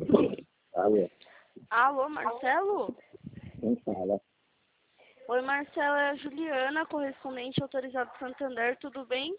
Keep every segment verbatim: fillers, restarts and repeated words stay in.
Alô, Alô, Marcelo? quem fala? Oi, Marcelo, é a Juliana, correspondente autorizado do Santander, tudo bem?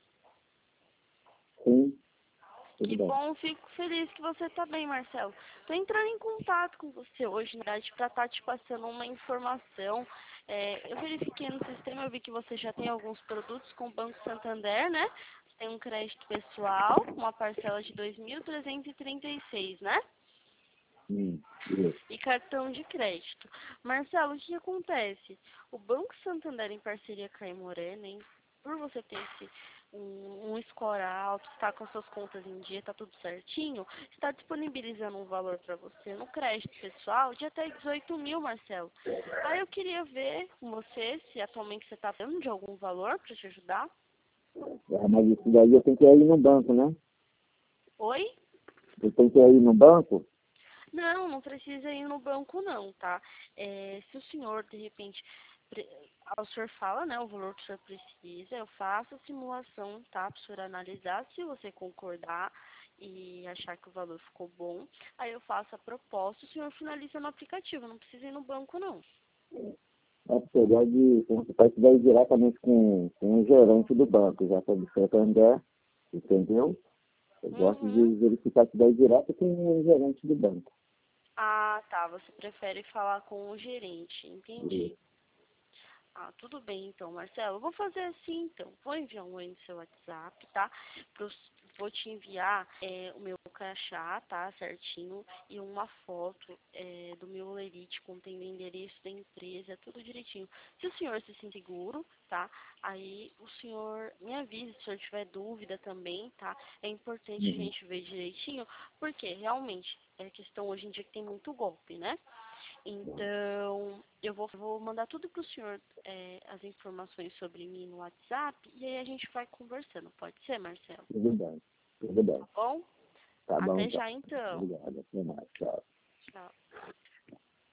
Sim, tudo Que bem. bom, fico feliz que você está bem, Marcelo. Estou entrando em contato com você hoje, na verdade, para estar te passando uma informação. É, eu verifiquei no sistema, eu vi que você já tem alguns produtos com o Banco Santander, né? Você tem um crédito pessoal, com uma parcela de dois mil trezentos e trinta e seis, né? Hum, isso. E cartão de crédito. Marcelo, o que acontece? O Banco Santander, em parceria com a Aimorena, hein, por você ter esse, um, um score alto, estar com as suas contas em dia, está tudo certinho, está disponibilizando um valor para você no crédito pessoal de até dezoito mil, Marcelo. Aí eu queria ver com você se atualmente você está dando de algum valor para te ajudar. É, mas isso daí eu tenho que ir no banco, né? Oi? Eu tenho que ir no banco? Não, não precisa ir no banco não, tá? É, se o senhor, de repente, pre- o senhor fala, né, o valor que o senhor precisa, eu faço a simulação, tá? Para o senhor analisar, se você concordar e achar que o valor ficou bom, aí eu faço a proposta, o senhor finaliza no aplicativo, não precisa ir no banco não. É porque eu gosto de consultar isso daí diretamente com, com o gerente do banco, já que é do Santander, entendeu? Eu gosto Uhum. de verificar isso daí direto com o gerente do banco. Ah, tá, você prefere falar com o gerente, entendi. Isso. Ah, tudo bem então, Marcelo. Vou fazer assim então. Vou enviar um oi no seu WhatsApp, tá? Pros- vou te enviar é, o meu crachá, tá? Certinho. E uma foto é, do meu Lerite contendo o endereço da empresa, tudo direitinho. Se o senhor se sentir seguro, tá? Aí o senhor me avise se o senhor tiver dúvida também, tá? É importante a Uhum. gente ver direitinho, porque realmente é questão hoje em dia que tem muito golpe, né? Então, eu vou, vou mandar tudo para o senhor, é, as informações sobre mim no WhatsApp, e aí a gente vai conversando. Pode ser, Marcelo? Tudo bem, tudo bem. Tá bom? Tá bom, Até então. já então. Obrigado. Até mais. Tchau. Tchau.